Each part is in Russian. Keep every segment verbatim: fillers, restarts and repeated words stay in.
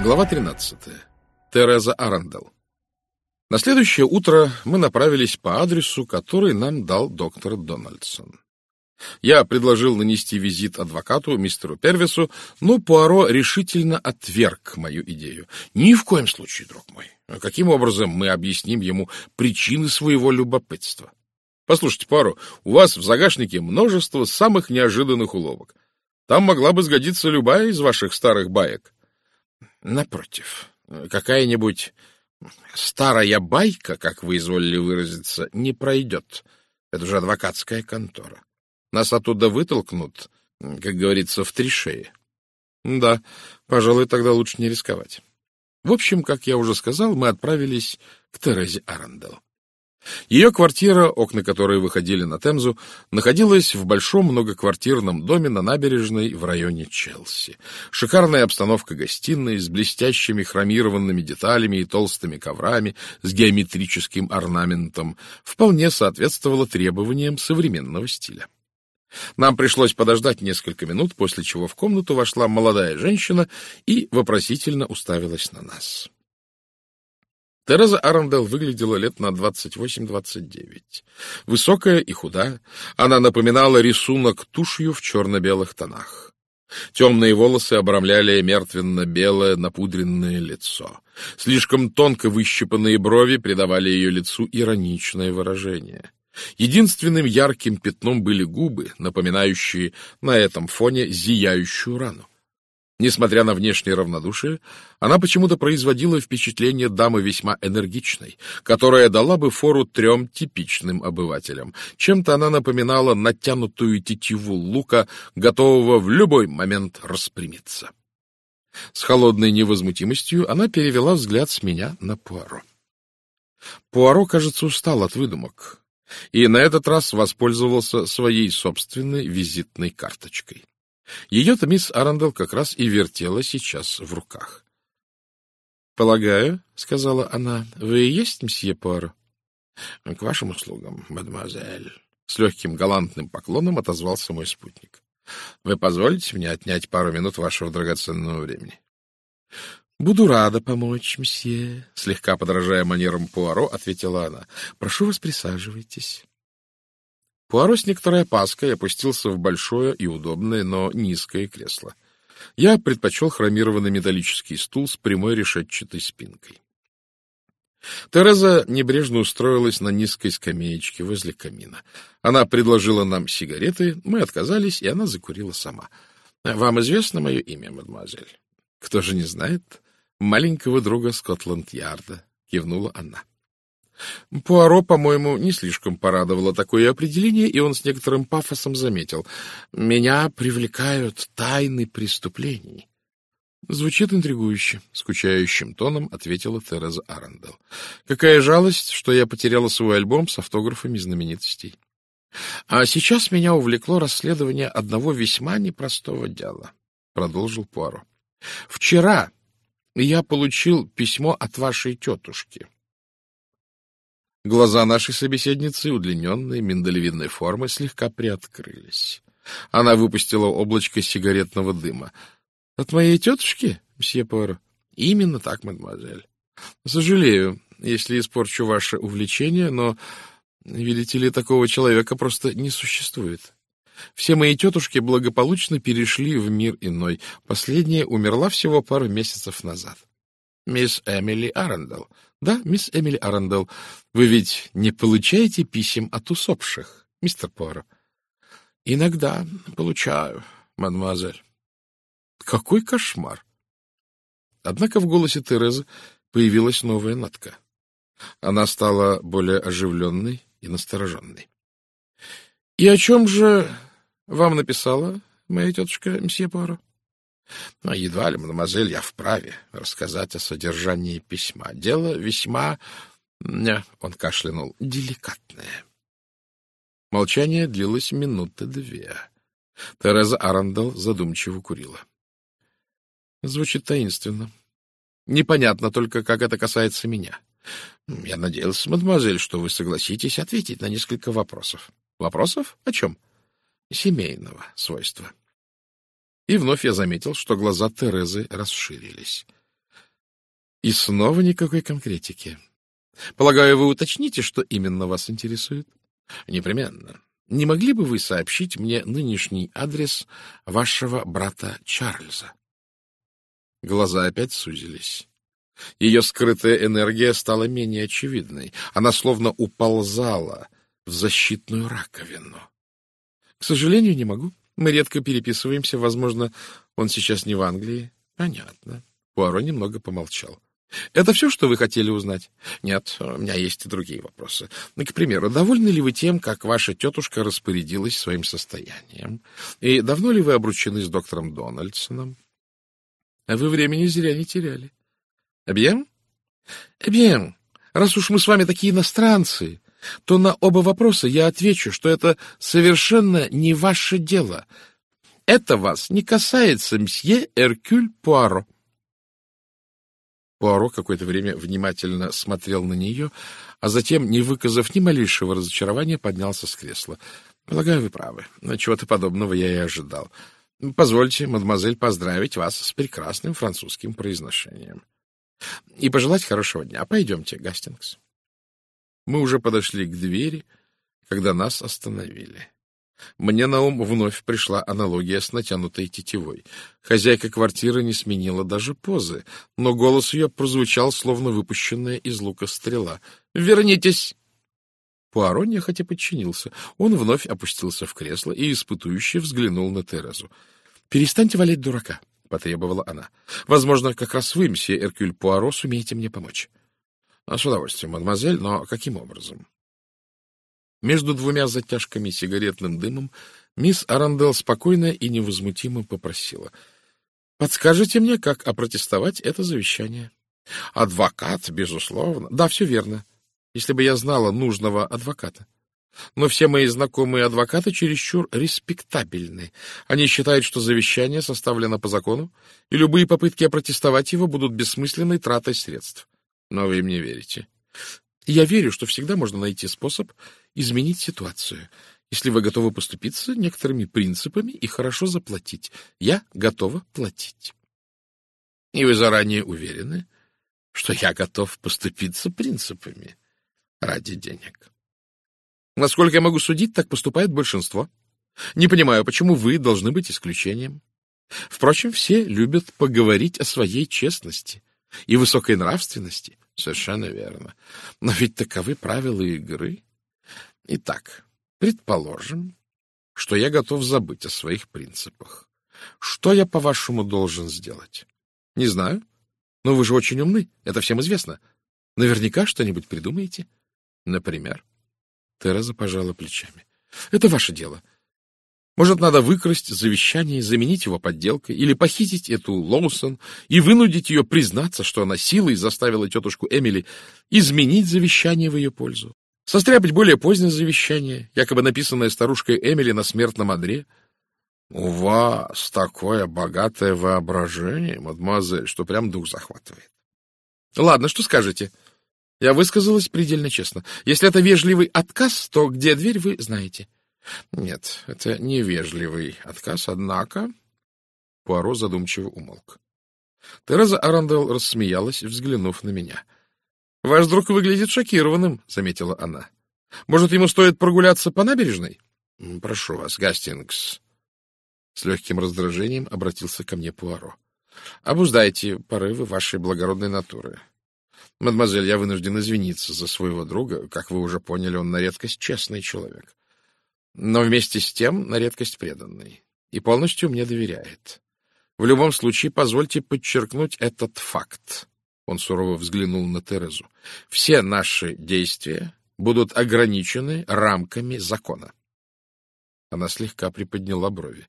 Глава тринадцатая. Тереза Арандел. На следующее утро мы направились по адресу, который нам дал доктор Дональдсон. Я предложил нанести визит адвокату, мистеру Первису, но Пуаро решительно отверг мою идею. Ни в коем случае, друг мой. Каким образом мы объясним ему причины своего любопытства? Послушайте, Пуаро, у вас в загашнике множество самых неожиданных уловок. Там могла бы сгодиться любая из ваших старых баек. Напротив, какая-нибудь старая байка, как вы изволили выразиться, не пройдет. Это же адвокатская контора. Нас оттуда вытолкнут, как говорится, в три шеи. Да, пожалуй, тогда лучше не рисковать. В общем, как я уже сказал, мы отправились к Терезе Арандел. Ее квартира, окна которой выходили на Темзу, находилась в большом многоквартирном доме на набережной в районе Челси. Шикарная обстановка гостиной с блестящими хромированными деталями и толстыми коврами с геометрическим орнаментом вполне соответствовала требованиям современного стиля. Нам пришлось подождать несколько минут, после чего в комнату вошла молодая женщина и вопросительно уставилась на нас. Тереза Арандел выглядела лет на двадцать восемь — двадцать девять. Высокая и худая, она напоминала рисунок тушью в черно-белых тонах. Темные волосы обрамляли мертвенно-белое напудренное лицо. Слишком тонко выщипанные брови придавали ее лицу ироничное выражение. Единственным ярким пятном были губы, напоминающие на этом фоне зияющую рану. Несмотря на внешнее равнодушие, она почему-то производила впечатление дамы весьма энергичной, которая дала бы фору трем типичным обывателям. Чем-то она напоминала натянутую тетиву лука, готового в любой момент распрямиться. С холодной невозмутимостью она перевела взгляд с меня на Пуаро. Пуаро, кажется, устал от выдумок, и на этот раз воспользовался своей собственной визитной карточкой. Ее-то мисс Арандел как раз и вертела сейчас в руках. — Полагаю, — сказала она, — вы и есть мсье Пуаро? — К вашим услугам, мадемуазель. С легким галантным поклоном отозвался мой спутник. — Вы позволите мне отнять пару минут вашего драгоценного времени? — Буду рада помочь, мсье, — слегка подражая манерам Пуаро, ответила она. — Прошу вас, присаживайтесь. Пуаро с некоторой опаской опустился в большое и удобное, но низкое кресло. Я предпочел хромированный металлический стул с прямой решетчатой спинкой. Тереза небрежно устроилась на низкой скамеечке возле камина. Она предложила нам сигареты, мы отказались, и она закурила сама. — Вам известно мое имя, мадемуазель? — Кто же не знает? Маленького друга Скотланд-Ярда, — кивнула она. Пуаро, по-моему, не слишком порадовало такое определение, и он с некоторым пафосом заметил: «Меня привлекают тайны преступлений». «Звучит интригующе», — скучающим тоном ответила Тереза Арандел. «Какая жалость, что я потеряла свой альбом с автографами знаменитостей. А сейчас меня увлекло расследование одного весьма непростого дела», — продолжил Пуаро. «Вчера я получил письмо от вашей тетушки». Глаза нашей собеседницы, удлиненные, миндалевидной формы, слегка приоткрылись. Она выпустила облачко сигаретного дыма. — От моей тетушки, мсье Пуаро? — Именно так, мадемуазель. — Сожалею, если испорчу ваше увлечение, но, видите ли, такого человека просто не существует. Все мои тетушки благополучно перешли в мир иной. Последняя умерла всего пару месяцев назад. — Мисс Эмили Арандел. — Да, мисс Эмили Арандел. Вы ведь не получаете писем от усопших, мистер Пуаро? — Иногда получаю, мадемуазель. — Какой кошмар! Однако в голосе Терезы появилась новая нотка. Она стала более оживленной и настороженной. — И о чем же вам написала моя тетушка, мсье Пуаро? — Но едва ли, мадемуазель, я вправе рассказать о содержании письма. Дело весьма, он кашлянул, деликатное. Молчание длилось минуты две. Тереза Арандел задумчиво курила. — Звучит таинственно. Непонятно только, как это касается меня. Я надеялся, мадемуазель, что вы согласитесь ответить на несколько вопросов. — Вопросов? О чем? — Семейного свойства. И вновь я заметил, что глаза Терезы расширились. И снова никакой конкретики. Полагаю, вы уточните, что именно вас интересует? Непременно. Не могли бы вы сообщить мне нынешний адрес вашего брата Чарльза? Глаза опять сузились. Ее скрытая энергия стала менее очевидной. Она словно уползала в защитную раковину. К сожалению, не могу. Мы редко переписываемся. Возможно, он сейчас не в Англии. Понятно. Пуаро немного помолчал. Это все, что вы хотели узнать? Нет, у меня есть и другие вопросы. К примеру, довольны ли вы тем, как ваша тетушка распорядилась своим состоянием? И давно ли вы обручены с доктором Дональдсоном? А вы времени зря не теряли. Эбьен? Эбьен, раз уж мы с вами такие иностранцы, то на оба вопроса я отвечу, что это совершенно не ваше дело. Это вас не касается, мсье Эркюль Пуаро. Пуаро какое-то время внимательно смотрел на нее, а затем, не выказав ни малейшего разочарования, поднялся с кресла. — Полагаю, вы правы. Чего-то подобного я и ожидал. Позвольте, мадемуазель, поздравить вас с прекрасным французским произношением. И пожелать хорошего дня. Пойдемте, Гастингс. Мы уже подошли к двери, когда нас остановили. Мне на ум вновь пришла аналогия с натянутой тетивой. Хозяйка квартиры не сменила даже позы, но голос ее прозвучал, словно выпущенная из лука стрела. «Вернитесь!» Пуаро нехотя подчинился. Он вновь опустился в кресло и испытующе взглянул на Терезу. «Перестаньте валять дурака», — потребовала она. «Возможно, как раз вы, мсье Эркюль Пуаро, сумеете мне помочь». «С удовольствием, мадемуазель, но каким образом?» Между двумя затяжками сигаретным дымом мисс Арандел спокойно и невозмутимо попросила. — Подскажите мне, как опротестовать это завещание? — Адвокат, безусловно. Да, все верно. Если бы я знала нужного адвоката. Но все мои знакомые адвокаты чересчур респектабельны. Они считают, что завещание составлено по закону, и любые попытки опротестовать его будут бессмысленной тратой средств. Но вы им не верите. Я верю, что всегда можно найти способ изменить ситуацию, если вы готовы поступиться некоторыми принципами и хорошо заплатить. Я готова платить. И вы заранее уверены, что я готов поступиться принципами ради денег. Насколько я могу судить, так поступает большинство. Не понимаю, почему вы должны быть исключением. Впрочем, все любят поговорить о своей честности и высокой нравственности. Совершенно верно. Но ведь таковы правила игры. Итак, предположим, что я готов забыть о своих принципах. Что я, по-вашему, должен сделать? Не знаю. Но вы же очень умны, это всем известно. Наверняка что-нибудь придумаете. Например? Тереза пожала плечами. Это ваше дело. Может, надо выкрасть завещание, заменить его подделкой, или похитить эту Лоусон и вынудить ее признаться, что она силой заставила тетушку Эмили изменить завещание в ее пользу. Состряпать более позднее завещание, якобы написанное старушкой Эмили на смертном одре. — У вас такое богатое воображение, мадемуазель, что прям дух захватывает. — Ладно, что скажете? Я высказалась предельно честно. Если это вежливый отказ, то где дверь, вы знаете. — Нет, это невежливый отказ, однако... Пуаро задумчиво умолк. Тереза Арандел рассмеялась, взглянув на меня. — Ваш друг выглядит шокированным, — заметила она. — Может, ему стоит прогуляться по набережной? — Прошу вас, Гастингс. С легким раздражением обратился ко мне Пуаро. — Обуздайте порывы вашей благородной натуры. Мадемуазель, я вынужден извиниться за своего друга. Как вы уже поняли, он на редкость честный человек. Но вместе с тем на редкость преданный. И полностью мне доверяет. В любом случае, позвольте подчеркнуть этот факт. Он сурово взглянул на Терезу. Все наши действия будут ограничены рамками закона. Она слегка приподняла брови.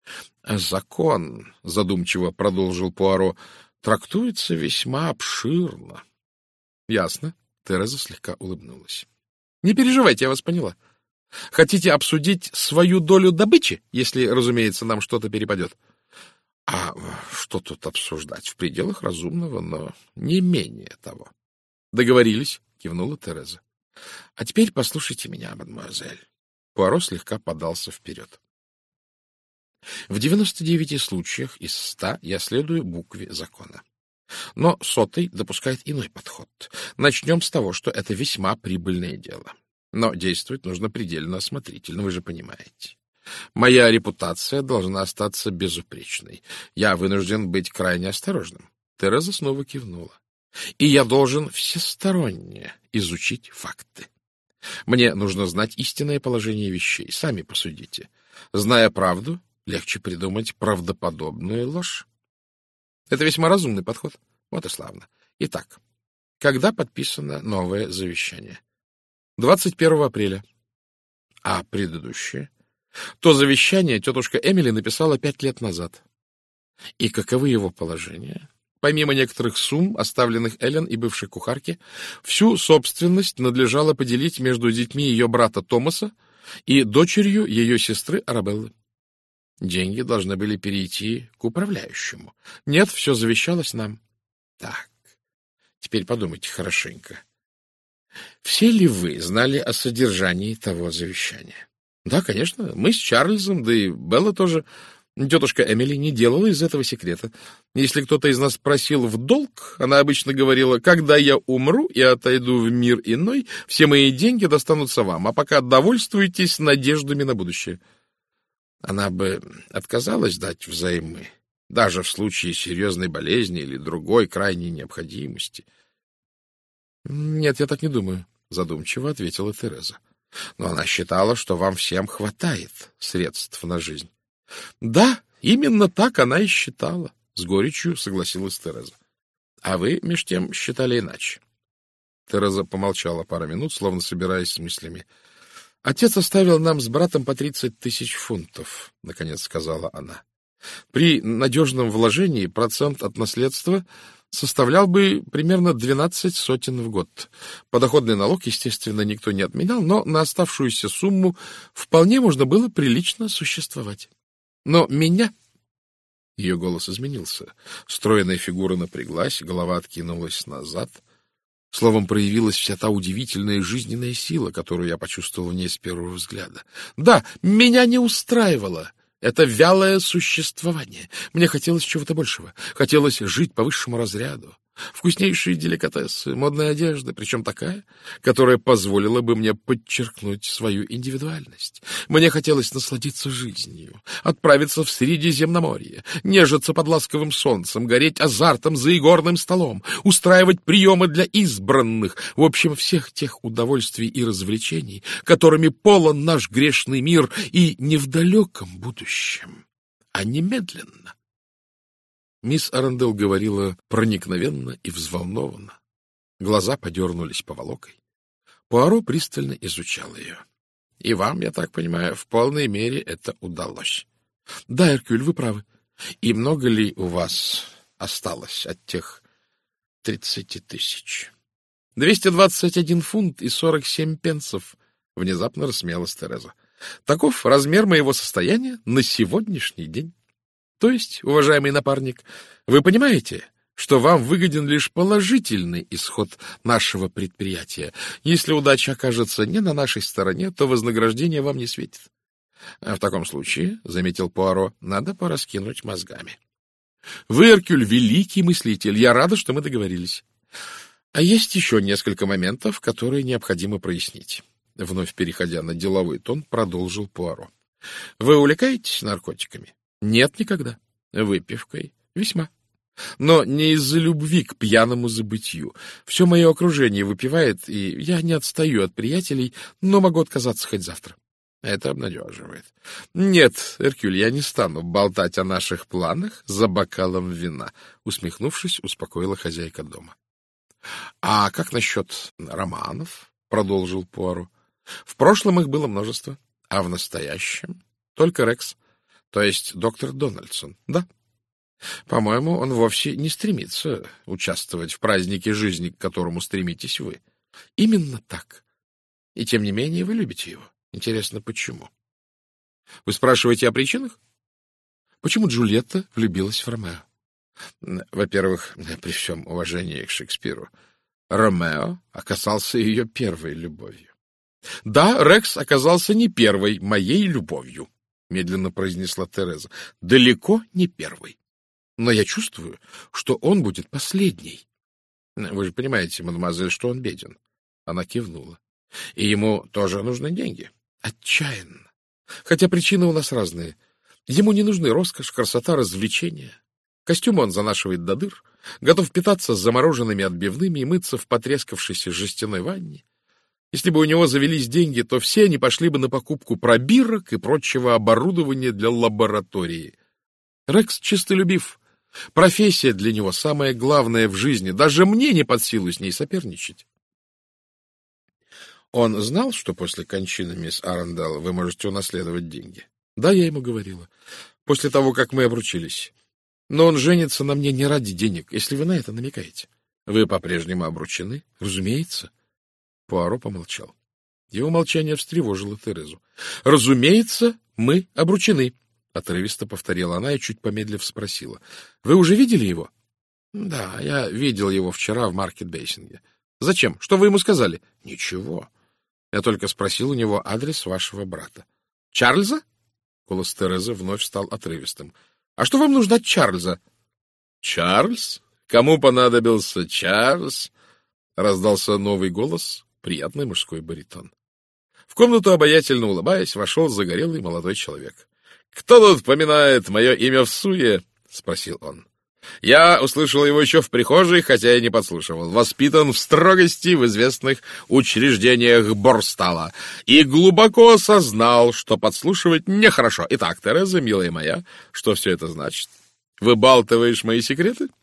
Закон, задумчиво продолжил Пуаро, трактуется весьма обширно. Ясно. Тереза слегка улыбнулась. Не переживайте, я вас поняла. Хотите обсудить свою долю добычи, если, разумеется, нам что-то перепадет? А что тут обсуждать? В пределах разумного, но не менее того. Договорились, кивнула Тереза. А теперь послушайте меня, мадемуазель. Пуаро слегка подался вперед. В девяноста девяти случаях из ста я следую букве закона. Но сотый допускает иной подход. Начнем с того, что это весьма прибыльное дело. Но действовать нужно предельно осмотрительно, вы же понимаете. Моя репутация должна остаться безупречной. Я вынужден быть крайне осторожным. Тереза снова кивнула. И я должен всесторонне изучить факты. Мне нужно знать истинное положение вещей. Сами посудите. Зная правду, легче придумать правдоподобную ложь. Это весьма разумный подход. Вот и славно. Итак, когда подписано новое завещание? двадцать первого апреля. А предыдущее? То завещание тетушка Эмили написала пять лет назад. И каковы его положения? Помимо некоторых сумм, оставленных Эллен и бывшей кухарке, всю собственность надлежало поделить между детьми ее брата Томаса и дочерью ее сестры Арабеллы. Деньги должны были перейти к управляющему. Нет, все завещалось нам. Так, теперь подумайте хорошенько. Все ли вы знали о содержании того завещания? Да, конечно, мы с Чарльзом, да и Белла тоже. Тетушка Эмили не делала из этого секрета. Если кто-то из нас просил в долг, она обычно говорила: когда я умру и отойду в мир иной, все мои деньги достанутся вам, а пока довольствуйтесь надеждами на будущее. Она бы отказалась дать взаймы, даже в случае серьезной болезни или другой крайней необходимости. — Нет, я так не думаю, — задумчиво ответила Тереза. — Но она считала, что вам всем хватает средств на жизнь. — Да, именно так она и считала, — с горечью согласилась Тереза. — А вы, меж тем, считали иначе. Тереза помолчала пару минут, словно собираясь с мыслями. — Отец оставил нам с братом по тридцать тысяч фунтов, — наконец сказала она. При надежном вложении процент от наследства составлял бы примерно двенадцать сотен в год. Подоходный налог, естественно, никто не отменял, но на оставшуюся сумму вполне можно было прилично существовать. Но меня... Ее голос изменился. Стройная фигура напряглась, голова откинулась назад. Словом, проявилась вся та удивительная жизненная сила, которую я почувствовал в ней с первого взгляда. Да, меня не устраивало это вялое существование. Мне хотелось чего-то большего. Хотелось жить по высшему разряду. Вкуснейшие деликатесы, модная одежда, причем такая, которая позволила бы мне подчеркнуть свою индивидуальность. Мне хотелось насладиться жизнью, отправиться в Средиземноморье, нежиться под ласковым солнцем, гореть азартом за игорным столом, устраивать приемы для избранных, в общем, всех тех удовольствий и развлечений, которыми полон наш грешный мир, и не в далеком будущем, а немедленно. Мисс Арандел говорила проникновенно и взволнованно. Глаза подернулись поволокой. Пуаро пристально изучал ее. — И вам, я так понимаю, в полной мере это удалось. — Да, Эркюль, вы правы. И много ли у вас осталось от тех тридцати тысяч? — Двести двадцать один фунт и сорок семь пенсов, — внезапно рассмеялась Тереза. — Таков размер моего состояния на сегодняшний день. То есть, уважаемый напарник, вы понимаете, что вам выгоден лишь положительный исход нашего предприятия. Если удача окажется не на нашей стороне, то вознаграждение вам не светит. А в таком случае, — заметил Пуаро, — надо пораскинуть мозгами. Вы, Эркюль, великий мыслитель. Я рада, что мы договорились. А есть еще несколько моментов, которые необходимо прояснить. Вновь переходя на деловой тон, продолжил Пуаро. Вы увлекаетесь наркотиками? Нет, никогда. Выпивкой? Весьма. Но не из-за любви к пьяному забытью. Все мое окружение выпивает, и я не отстаю от приятелей, но могу отказаться хоть завтра. Это обнадеживает. Нет, Эркюль, я не стану болтать о наших планах за бокалом вина. Усмехнувшись, успокоила хозяйка дома. — А как насчет романов? — продолжил Пуаро. — В прошлом их было множество, а в настоящем только Рекс. То есть доктор Дональдсон, да? По-моему, он вовсе не стремится участвовать в празднике жизни, к которому стремитесь вы. Именно так. И тем не менее вы любите его. Интересно, почему? Вы спрашиваете о причинах? Почему Джульетта влюбилась в Ромео? Во-первых, при всем уважении к Шекспиру, Ромео оказался ее первой любовью. Да, Рекс оказался не первой моей любовью. — медленно произнесла Тереза. — Далеко не первый. Но я чувствую, что он будет последний. Вы же понимаете, мадемуазель, что он беден. Она кивнула. И ему тоже нужны деньги. Отчаянно. Хотя причины у нас разные. Ему не нужны роскошь, красота, развлечения. Костюм он занашивает до дыр, готов питаться замороженными отбивными и мыться в потрескавшейся жестяной ванне. Если бы у него завелись деньги, то все они пошли бы на покупку пробирок и прочего оборудования для лаборатории. Рекс чистолюбив. Профессия для него самое главное в жизни. Даже мне не под силу с ней соперничать. Он знал, что после кончины мисс Арандел вы можете унаследовать деньги? Да, я ему говорила. После того, как мы обручились. Но он женится на мне не ради денег, если вы на это намекаете. Вы по-прежнему обручены? Разумеется. Пуаро помолчал. Его молчание встревожило Терезу. Разумеется, мы обручены. Отрывисто повторила она и, чуть помедлив, спросила. — Вы уже видели его? — Да, я видел его вчера в Маркет-Бейсинге. — Зачем? Что вы ему сказали? — Ничего. Я только спросил у него адрес вашего брата. — Чарльза? Голос Терезы вновь стал отрывистым. — А что вам нужно от Чарльза? — Чарльз? Кому понадобился Чарльз? Раздался новый голос, приятный мужской баритон. В комнату, обаятельно улыбаясь, вошел загорелый молодой человек. — Кто тут поминает мое имя в суе? — спросил он. Я услышал его еще в прихожей, хотя и не подслушивал. Воспитан в строгости в известных учреждениях Борстала и глубоко осознал, что подслушивать нехорошо. Итак, Тереза, милая моя, что все это значит? Выбалтываешь мои секреты?